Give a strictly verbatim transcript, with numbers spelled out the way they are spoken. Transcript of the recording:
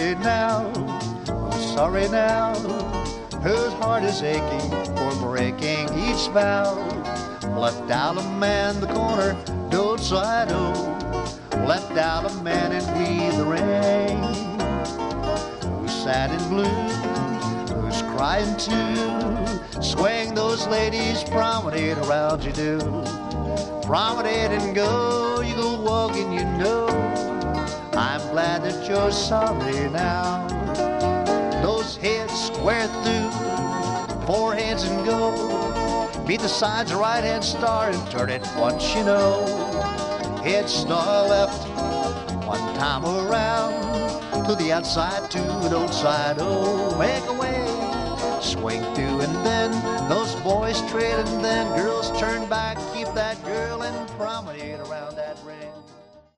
sorry now, oh, sorry now, whose heart is aching for breaking each vow. Left out a man in the corner, don't side oh, left out a man in we the rain, who's sad and blue, who's crying too. Swing those ladies, promenade around you do. Promenade and go, you go walking, you know. I'm glad that you're sorry now. Those heads square through, foreheads and go. Beat the sides, right hand star and turn it once you know. Head star left, one time around, to the outside, to the outside, oh, make away. Swing through and then, those boys trail and then girls turn back, keep that girl and promenade around that.